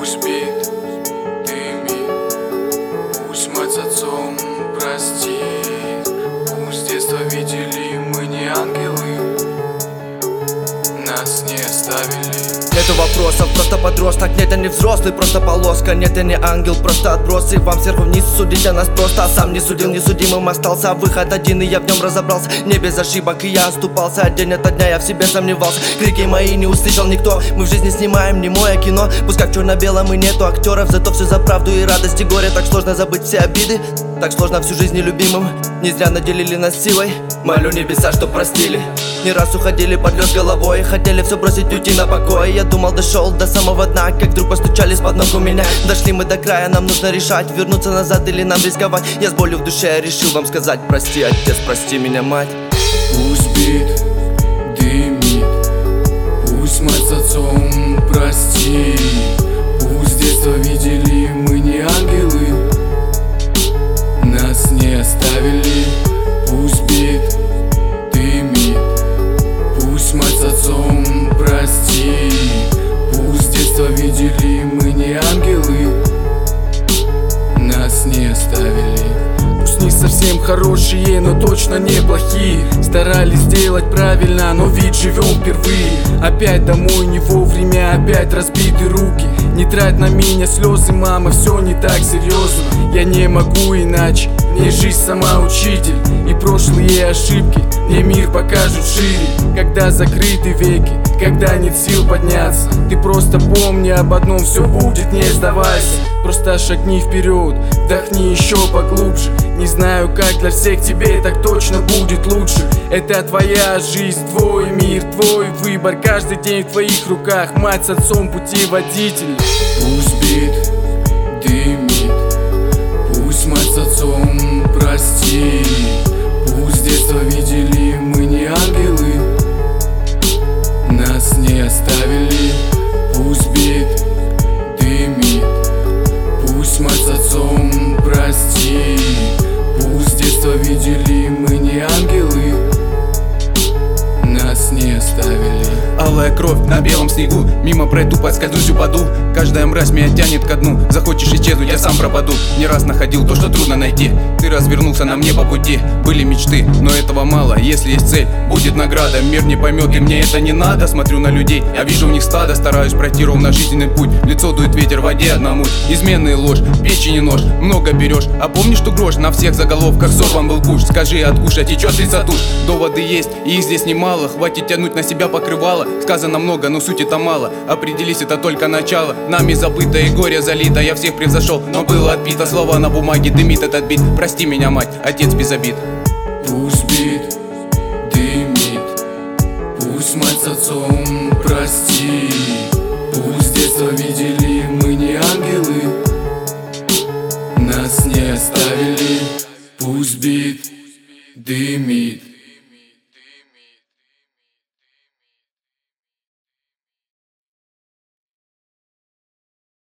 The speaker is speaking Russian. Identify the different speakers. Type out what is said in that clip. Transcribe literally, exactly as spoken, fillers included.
Speaker 1: Пусть спит, дымит, пусть мать с отцом простит. Пусть с детства видели мы не ангелы, нас не оставили.
Speaker 2: Нету вопросов, просто подросток. Нет, я не взрослый, просто полоска. Нет, я не ангел, просто отбросы. Вам сверху вниз судить о нас просто. А сам не судил, несудимым остался. Выход один, и я в нем разобрался. Не без ошибок, и я оступался. День ото дня я в себе сомневался. Крики мои не услышал никто. Мы в жизни снимаем немое кино. Пусть как в черно-белом и нету актеров, зато все за правду и радость и горе. Так сложно забыть все обиды, так сложно всю жизнь нелюбимым. Не зря наделили нас силой. Молю небеса, что простили. Не раз уходили под лед головой. Хотели все бросить, уйти на покой. Я думал, дошел до самого дна, как вдруг постучались под ног у меня. Дошли мы до края, нам нужно решать, вернуться назад или нам рисковать. Я с болью в душе решил вам сказать: прости, отец, прости меня, мать.
Speaker 1: Пусть бит, дымит, пусть мать с отцом простит. Пусть с детства видели мы не ангелы, нас не оставили. Пусть бит, дымит, пусть мать с отцом простит. Пусть с детства видели мы не ангелы, нас не оставили. Пусть не совсем хорошие, но точно неплохие. Старались сделать правильно, но ведь живем впервые. Опять домой не вовремя, опять разбиты руки. Не трать на меня слезы, мама, все не так серьезно. Я не могу иначе, мне жизнь сама учитель. И прошлые ошибки мне мир покажут шире. Когда закрыты веки, когда нет сил подняться, ты просто помни об одном: все будет, не сдавайся. Просто шагни вперед, вдохни еще поглубже. Не знаю, как для всех, тебе так точно будет лучше. Это твоя жизнь, твой мир, твой выбор. Каждый день в твоих руках, мать с отцом путеводитель. Пусть бит, дымит, пусть мать с отцом простит. Пусть с детства видели мы не ангелы, нас не оставили. Пусть бит, дымит, пусть мать с отцом простит. Пусть с детства видели мы не ангелы, нас не оставили.
Speaker 3: Алая кровь на белом снегу, мимо пройду, подскользнусь, упаду. Каждая мразь меня тянет ко дну. Захочешь исчезнуть, я сам пропаду. Не раз находил то, что трудно найти. Ты развернулся на мне по пути. Были мечты, но этого мало. Если есть цель, будет награда. Мир не поймет, и мне это не надо. Смотрю на людей, я вижу в них стадо. Стараюсь пройти ровно жизненный путь. В лицо дует ветер, в воде одна муть. Измены и ложь, печени нож, много берешь. А помнишь, что грош на всех заголовках сорван был куш? Скажи, откуда течет лица тушь? Доводы есть, и их здесь немало. Хватит тянуть на себя покрывало. Сказано много, но суть это мало. Определись, это только начало. Нами забыто и горе залито. Я всех превзошел, но было отбито. Слова на бумаге, дымит этот бит. Прости меня, мать, отец без обид.
Speaker 1: Пусть бит, дымит, пусть мать с отцом простит. Пусть с детства видели мы не ангелы, нас не оставили. Пусть бит, дымит,